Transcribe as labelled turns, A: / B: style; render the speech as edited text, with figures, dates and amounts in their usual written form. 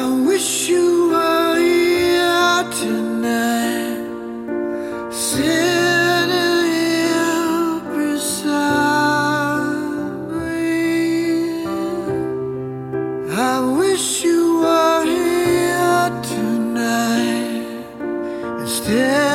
A: I wish you were here tonight, sitting here beside me. I wish you were here tonight instead.